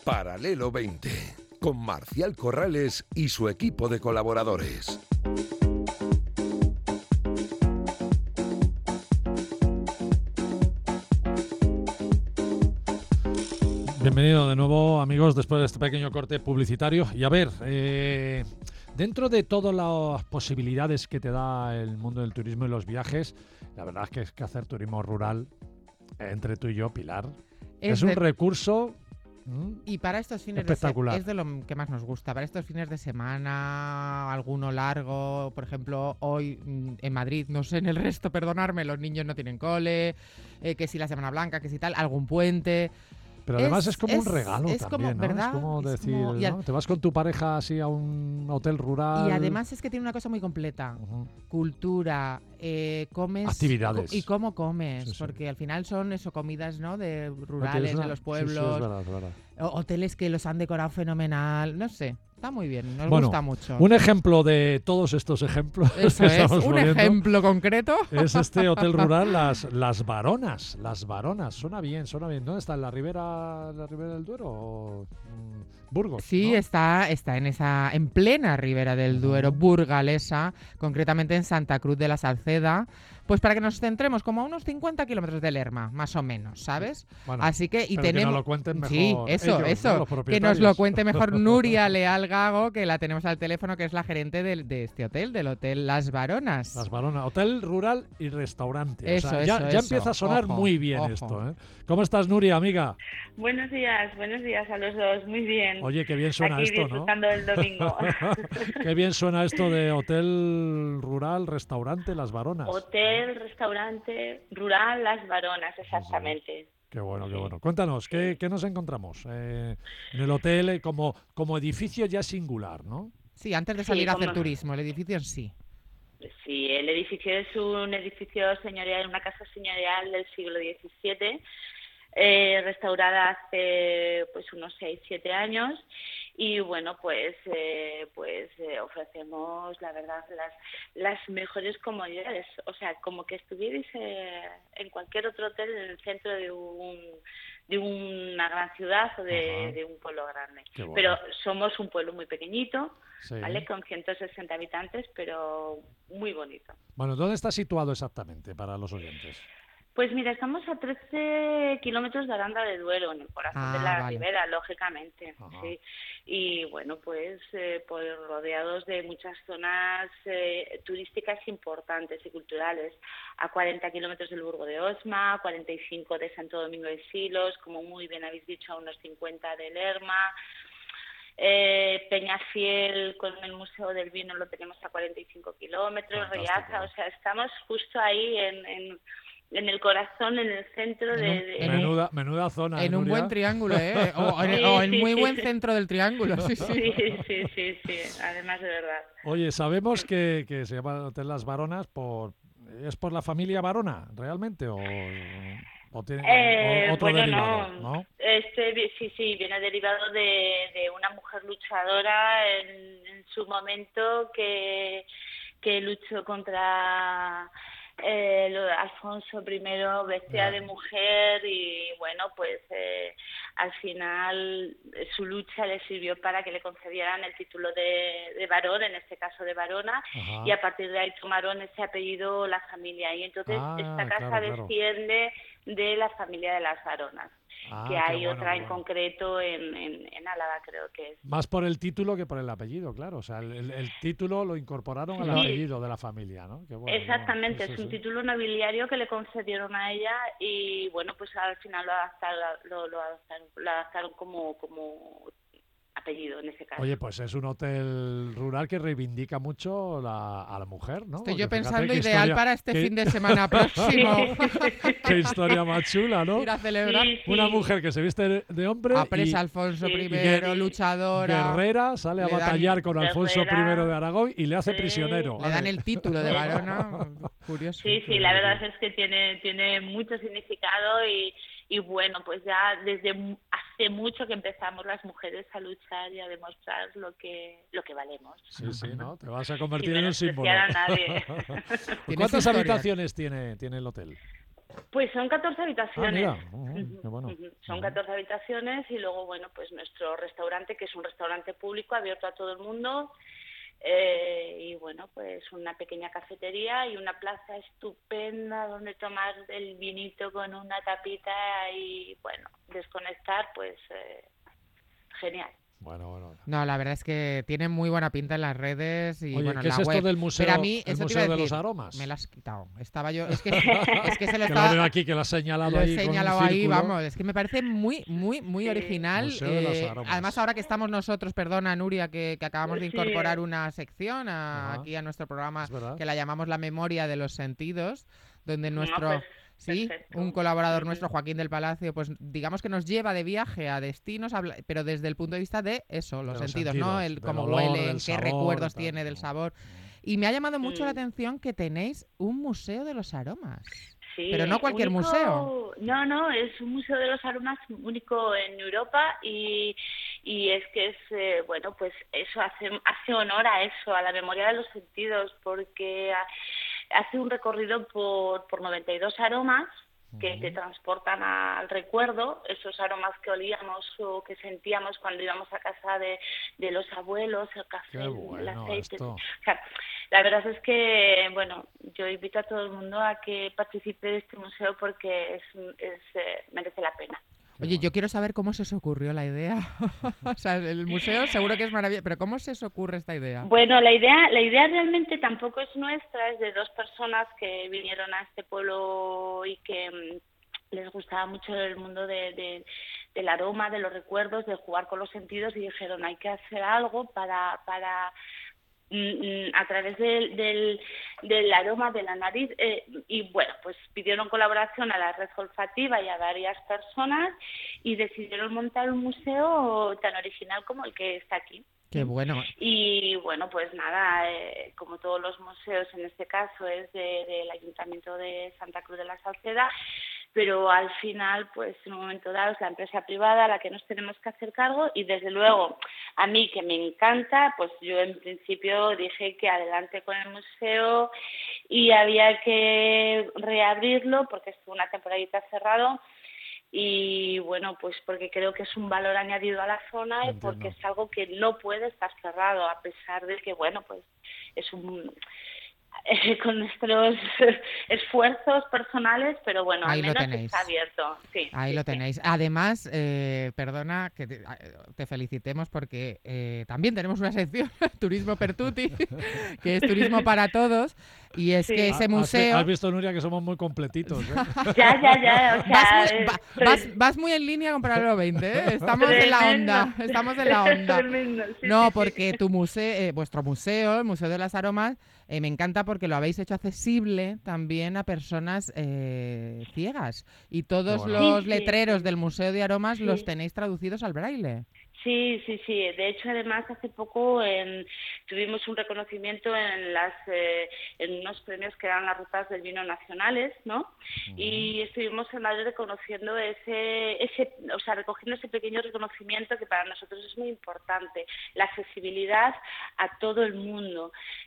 Paralelo 20, con Marcial Corrales y su equipo de colaboradores. Bienvenido de nuevo, amigos, después de este pequeño corte publicitario. Y a ver, dentro de todas las posibilidades que te da el mundo del turismo y los viajes, la verdad es que hacer turismo rural, entre tú y yo, Pilar, es un recurso y para estos fines espectacular. Es de lo que más nos gusta. Para estos fines de semana, alguno largo, por ejemplo, hoy en Madrid, no sé en el resto, perdonarme, los niños no tienen cole, que si la Semana Blanca, que si tal, algún puente. Pero además es como un regalo también, como, ¿no? ¿verdad? Es como es decir, como, ¿no? Te vas con tu pareja así a un hotel rural. Y además es que tiene una cosa muy completa. Cultura, comes... Actividades. Y cómo comes, Sí. porque al final son eso, comidas, ¿no? De rurales, de los pueblos. Sí, es verdad. Hoteles que los han decorado fenomenal, no sé. Está muy bien, nos gusta mucho. Un ejemplo de todos estos ejemplos eso que es, un ejemplo concreto. Es este hotel rural Las Baronas. Las Baronas, suena bien. ¿Dónde está? ¿En la Ribera del Duero o Burgos? Sí, ¿no? está en plena Ribera del Duero, burgalesa, concretamente en Santa Cruz de la Salceda. Pues para que nos centremos, como a unos 50 kilómetros de Lerma, más o menos, ¿sabes? Bueno, así que pero tenemos. Que nos lo cuenten mejor. Sí, eso. ¿no? Que nos lo cuente mejor Nuria Leal Gago, que la tenemos al teléfono, que es la gerente de este hotel, del Hotel Las Baronas. Las Baronas, hotel rural y restaurante. Eso, ya empieza a sonar muy bien esto, ¿eh? ¿Cómo estás, Nuria, amiga? Buenos días a los dos, muy bien. Oye, qué bien suena aquí esto, ¿no? Disfrutando del domingo. Qué bien suena esto de hotel rural, restaurante, Las Baronas. Hotel, restaurante, rural, Las Baronas, exactamente. Qué bueno. Cuéntanos, ¿qué nos encontramos en el hotel como edificio ya singular, ¿no? Sí, antes de salir a hacer turismo, el edificio en sí. Sí, el edificio es un edificio señorial, una casa señorial del siglo XVII, restaurada hace pues unos 6-7 años. Y bueno, pues ofrecemos, la verdad, las mejores comodidades. O sea, como que estuvierais en cualquier otro hotel en el centro de una gran ciudad o de un pueblo grande. Bueno. Pero somos un pueblo muy pequeñito, sí. ¿vale? Con 160 habitantes, pero muy bonito. Bueno, ¿dónde está situado exactamente para los oyentes? Pues mira, estamos a 13 kilómetros de Aranda de Duero, en el corazón de la Ribera, lógicamente. Sí. Y bueno, pues rodeados de muchas zonas turísticas importantes y culturales. A 40 kilómetros del Burgo de Osma, a 45 de Santo Domingo de Silos, como muy bien habéis dicho, a unos 50 de Lerma. Peñafiel con el Museo del Vino lo tenemos a 45 kilómetros, Riaza, o sea, estamos justo ahí en el corazón, en el centro menuda zona. En un buen triángulo, o en muy buen centro del triángulo. Sí. Además de verdad. Oye, sabemos que se llama Hotel Las Baronas ¿es por la familia Barona, realmente? ¿O tiene otro derivado? ¿No? Sí, viene derivado de una mujer luchadora en su momento que luchó contra Alfonso I, bestia de mujer, y bueno, pues al final su lucha le sirvió para que le concedieran el título de barón, en este caso de barona. Y a partir de ahí tomaron ese apellido la familia, y entonces esta casa desciende de la familia de las Baronas, que hay otra en concreto en Álava, creo que es. Más por el título que por el apellido, claro. O sea, el título lo incorporaron al apellido de la familia, ¿no? Qué bueno, exactamente, es un título nobiliario que le concedieron a ella, y bueno, pues al final lo adaptaron como apellido en ese caso. Oye, pues es un hotel rural que reivindica mucho a la mujer, ¿no? Estoy yo pensando ideal para este fin de semana próximo. Qué historia más chula, ¿no? Ir a celebrar. Una mujer que se viste de hombre apresa Alfonso I, luchadora. Guerrera, sale a batallar con Alfonso I de Aragón y le hace prisionero. Le dan el título de barona. Curioso. Sí, la verdad es que tiene mucho significado, y bueno, pues ya desde hace mucho que empezamos las mujeres a luchar y a demostrar lo que valemos. Sí, ¿no? Te vas a convertir en un símbolo. A nadie. ¿Cuántas habitaciones tiene el hotel? Pues son 14 Ah, habitaciones. mira, qué bueno. Son 14 habitaciones y luego, bueno, pues nuestro restaurante, que es un restaurante público abierto a todo el mundo. Y bueno, pues una pequeña cafetería y una plaza estupenda donde tomar el vinito con una tapita y, bueno, desconectar, pues genial. Bueno. No, la verdad es que tiene muy buena pinta en las redes y Oye, bueno, ¿qué en es la esto web. del museo, Pero a mí, el eso te museo iba a de los decir, aromas? me lo has quitado. Estaba yo, es que se lo Que lo estaba, veo aquí, que lo has señalado lo he ahí con un señalado ahí, círculo. vamos, es que me parece muy Sí. original. Museo de los aromas. Además, ahora que estamos nosotros, perdona Nuria, que acabamos de Sí. incorporar una sección Ajá. aquí a nuestro programa Es verdad. que la llamamos La Memoria de los Sentidos, donde nuestro... Pues, Sí, perfecto. un colaborador nuestro, Joaquín del Palacio, pues digamos que nos lleva de viaje a destinos, pero desde el punto de vista de eso, los sentidos, ¿no? El del cómo olor, huelen, del qué sabor recuerdos y tal. tiene del sabor. Y me ha llamado mucho la Mm. atención que tenéis un museo de los aromas. Sí, Pero no cualquier museo. No, es un museo de los aromas único en Europa y es que es, bueno, pues eso hace honor a eso, a la memoria de los sentidos, porque hace un recorrido por 92 aromas que te transportan al recuerdo, esos aromas que olíamos o que sentíamos cuando íbamos a casa de los abuelos, el café, Qué el bueno aceite. esto. O sea, la verdad es que, bueno, yo invito a todo el mundo a que participe de este museo porque merece la pena. Oye, yo quiero saber cómo se os ocurrió la idea. O sea, el museo seguro que es maravilloso, pero ¿cómo se os ocurre esta idea? Bueno, la idea realmente tampoco es nuestra, es de dos personas que vinieron a este pueblo y que les gustaba mucho el mundo del aroma, de los recuerdos, de jugar con los sentidos y dijeron hay que hacer algo para a través del aroma de la nariz y bueno, pues pidieron colaboración a la red olfativa y a varias personas y decidieron montar un museo tan original como el que está aquí. Qué bueno. Y bueno, pues nada, como todos los museos, en este caso es del Ayuntamiento de Santa Cruz de la Salceda, pero al final, pues en un momento dado es la empresa privada a la que nos tenemos que hacer cargo y desde luego a mí que me encanta, pues yo en principio dije que adelante con el museo y había que reabrirlo porque estuvo una temporadita cerrado y bueno, pues porque creo que es un valor añadido a la zona y porque es algo que no puede estar cerrado a pesar de que, bueno, pues es con nuestros esfuerzos personales, pero bueno, ahí al menos lo tenéis. está abierto. Sí, ahí sí, lo tenéis. Además, perdona que te felicitemos porque también tenemos una sección, Turismo per Tutti, que es turismo para todos, y es que ese museo... Has visto, Nuria, que somos muy completitos, ¿eh? Ya, o sea... vas muy en línea con Paralelo 20, ¿eh? Estamos en la onda, Tremendo, sí, no, sí, porque sí. tu museo, vuestro museo, el Museo de las Aromas, me encanta porque lo habéis hecho accesible también a personas ciegas. Y todos los letreros del Museo de Aromas los tenéis traducidos al braille. Sí. De hecho, además, hace poco tuvimos un reconocimiento en unos premios que eran las rutas del vino nacionales, ¿no? Y estuvimos en Madrid reconociendo recogiendo ese pequeño reconocimiento que para nosotros es muy importante, la accesibilidad a todo el mundo.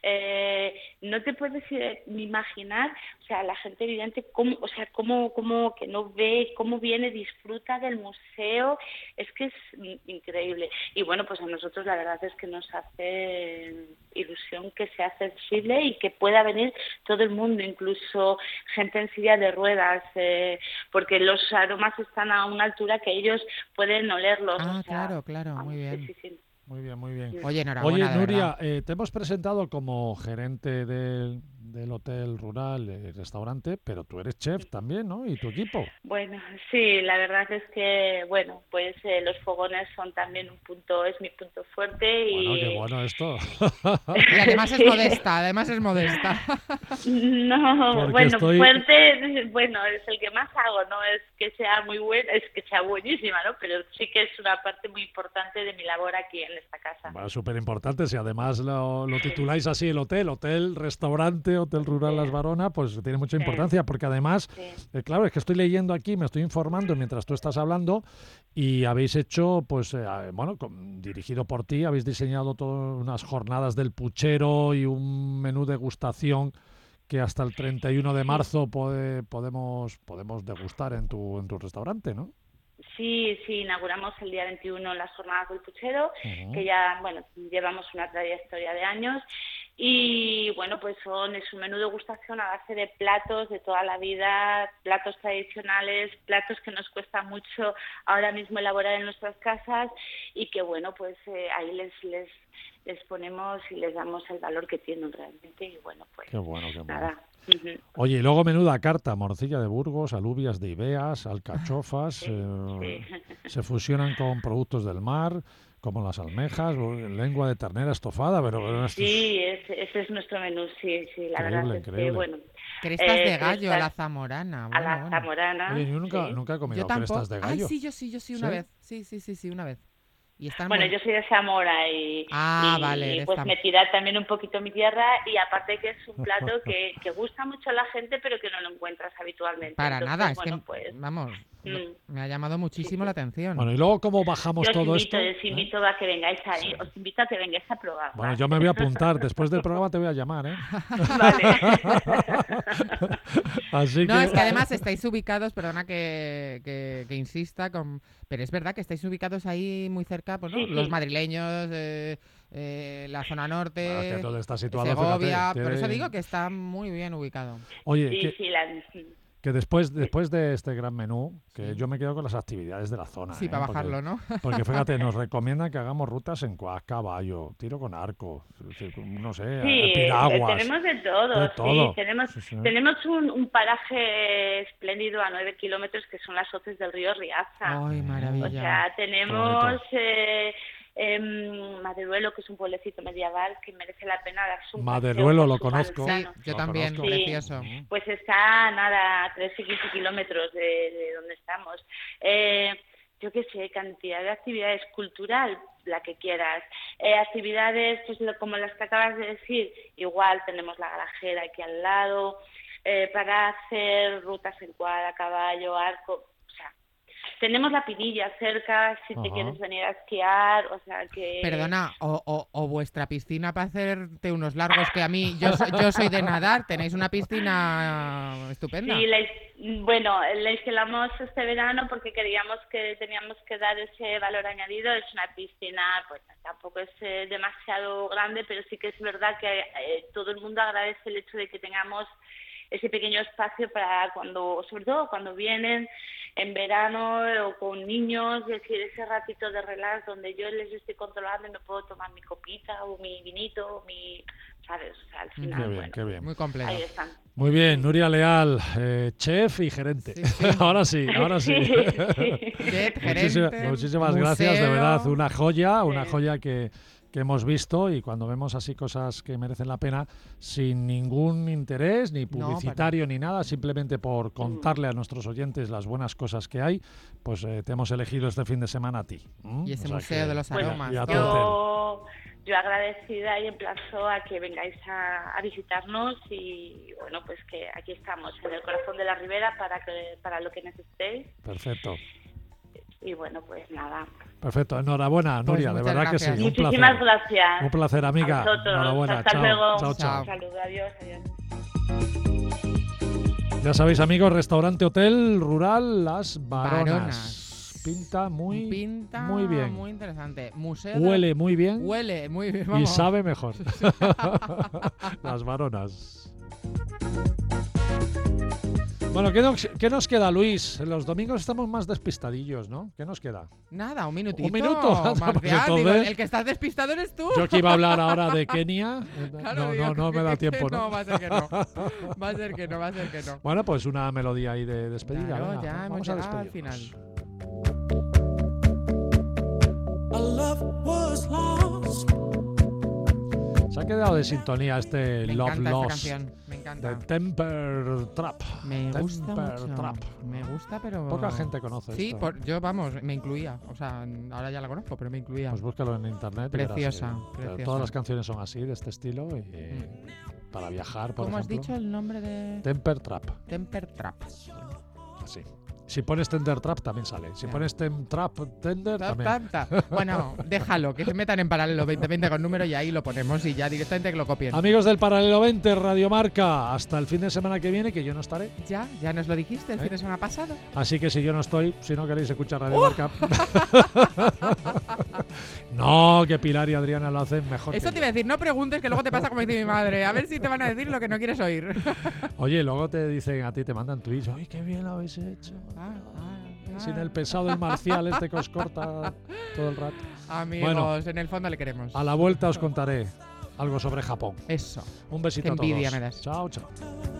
No te puedes ni imaginar, o sea, la gente evidente, cómo que no ve, cómo viene, disfruta del museo, es que es increíble. Y bueno, pues a nosotros la verdad es que nos hace ilusión que sea accesible y que pueda venir todo el mundo, incluso gente en silla de ruedas, porque los aromas están a una altura que ellos pueden olerlos. Ah, claro, muy bien. Sí. Muy bien. Oye, enhorabuena. Oye, Nuria, te hemos presentado como gerente del Hotel Rural Restaurante, pero tú eres chef también, ¿no? ¿Y tu equipo? Bueno, sí, la verdad es que, bueno, pues los fogones son también es mi punto fuerte y... Bueno, qué bueno esto. Y además es modesta, No, Porque bueno, fuerte, bueno, es el que más hago, no es que sea muy buena, es que sea buenísima, ¿no? Pero sí que es una parte muy importante de mi labor aquí en esta casa. Bueno, súper importante, si además lo tituláis así el hotel, restaurante, Hotel Rural Las Baronas, pues tiene mucha importancia, porque además, claro, es que estoy leyendo aquí, me estoy informando mientras tú estás hablando, y habéis hecho, pues, dirigido por ti, habéis diseñado todas unas jornadas del puchero y un menú degustación que hasta el 31 de marzo podemos degustar en tu restaurante, ¿no? Sí, inauguramos el día 21 las jornadas del puchero, que ya, llevamos una trayectoria de años y, pues es un menú de degustación a base de platos de toda la vida, platos tradicionales, platos que nos cuesta mucho ahora mismo elaborar en nuestras casas y que, ahí les ponemos y les damos el valor que tienen realmente y, Qué bueno. nada. Oye, y luego menuda carta, morcilla de Burgos, alubias de Ibeas, alcachofas, Sí. se fusionan con productos del mar, como las almejas, lengua de ternera estofada, pero esto Sí, ese es nuestro menú, sí, la verdad es increíble. que, Crestas de gallo a la zamorana. a la zamorana. Oye, yo sí. nunca he comido Yo tampoco. crestas de gallo. Ay, sí, yo sí, una vez. Sí, una vez. Y están Yo soy de Zamora y vale, eres pues me tira también un poquito mi tierra y aparte que es un plato que gusta mucho a la gente pero que no lo encuentras habitualmente. Para Entonces, nada, es que, vamos, me ha llamado muchísimo la atención. Bueno, y luego cómo bajamos todo esto. Os invito a que vengáis os invito a que vengáis a probar. Bueno, yo me voy a apuntar. Después del programa te voy a llamar, ¿eh? Vale. Así es que además estáis ubicados, perdona que insista, pero es verdad que estáis ubicados ahí muy cerca, pues, ¿no? Sí. Los madrileños, la zona norte, Bueno, que todo está situado, Segovia, fíjate, por eso digo que está muy bien ubicado. Oye, que después de este gran menú, que yo me quedo con las actividades de la zona. Sí, para bajarlo, ¿no? Porque fíjate, nos recomiendan que hagamos rutas en quad, caballo, tiro con arco, no sé, piraguas. Tenemos de todo. Sí, tenemos un paraje espléndido a 9 kilómetros que son las hoces del río Riaza. ¡Ay, maravilla! O sea, tenemos Maderuelo, que es un pueblecito medieval que merece la pena darse un Maderuelo paseo lo por su conozco. pantano. Sí, yo también, conozco. precioso. Pues está a 13 y 15 kilómetros de donde estamos. Yo qué sé, cantidad de actividades cultural, la que quieras. Actividades, pues como las que acabas de decir, igual tenemos la Garajera aquí al lado, para hacer rutas en quad, a caballo, arco. Tenemos la Pinilla cerca, si te quieres venir a esquiar, o sea que... Perdona, o vuestra piscina para hacerte unos largos, que a mí, yo soy de nadar, tenéis una piscina estupenda. Sí, la instalamos este verano porque creíamos que teníamos que dar ese valor añadido. Es una piscina, pues tampoco es demasiado grande, pero sí que es verdad que todo el mundo agradece el hecho de que tengamos ese pequeño espacio para sobre todo cuando vienen en verano o con niños, es decir, ese ratito de relax donde yo les estoy controlando y me puedo tomar mi copita o mi vinito, ¿sabes? O sea, al final, qué bien. Muy completo. Ahí están. Muy bien, Nuria Leal, chef y gerente. Sí. Ahora sí. Chef, gerente, Muchísimas museo. gracias, de verdad, una joya que hemos visto, y cuando vemos así cosas que merecen la pena, sin ningún interés, ni publicitario, ni nada, simplemente por contarle a nuestros oyentes las buenas cosas que hay, pues te hemos elegido este fin de semana a ti. Y ese museo de los aromas. Yo agradecida y emplazo a que vengáis a visitarnos y pues que aquí estamos en el corazón de la Ribera para lo que necesitéis. Perfecto. Y pues nada. Perfecto, enhorabuena, Nuria, de verdad gracias. que sí. Muchísimas gracias. Un placer, amiga. A vosotros. Enhorabuena. Hasta chao. luego. Chao. Saludos, adiós. Ya sabéis, amigos, restaurante hotel rural Las Baronas. Pinta muy bien. Muy interesante. Huele muy bien. Huele muy bien. Vamos. Y sabe mejor. Las Baronas. Bueno, ¿qué nos queda, Luis? Los domingos estamos más despistadillos, ¿no? ¿Qué nos queda? Nada, un minutito. ¿Un minuto? Marcial, digo, el que estás despistado eres tú. Yo que iba a hablar ahora de Kenia. Claro, no me da tiempo, ¿no? No, va a ser que no. Va a ser que no. Bueno, pues una melodía ahí de despedida. Claro, venga, ya vamos hemos a llegado al despedirnos. final. Se ha quedado de sintonía este Me Love encanta Lost esta canción, me encanta. de Temper Trap. Me gusta Temper mucho. Trap. Me gusta, pero... Poca gente conoce Sí, esto. yo, me incluía. O sea, ahora ya la conozco, pero me incluía. Pues búscalo en internet. y verás, Preciosa, pero preciosa. todas las canciones son así, de este estilo, y para viajar, por ¿Cómo has ejemplo. dicho el nombre de...? Temper Trap. Temper Trap. Así. Si pones Tender Trap también sale. Si pones Trap Tender también. Bueno, déjalo, que se metan en Paralelo 2020 con número y ahí lo ponemos y ya directamente que lo copien. Amigos del Paralelo 20, Radio Marca, hasta el fin de semana que viene, que yo no estaré. Ya nos lo dijiste el fin de semana pasado. Así que si yo no estoy, si no queréis escuchar Radio Marca... No, que Pilar y Adriana lo hacen mejor. Eso te iba a decir, no preguntes, que luego te pasa como dice mi madre. A ver si te van a decir lo que no quieres oír. Oye, luego te dicen a ti, te mandan tweets. ¡Ay, qué bien lo habéis hecho! Sin el pesado del Marcial este que os corta todo el rato. Amigos, bueno, en el fondo le queremos. A la vuelta os contaré algo sobre Japón. Eso. Un besito qué a todos. Envidia me das. Chao, chao.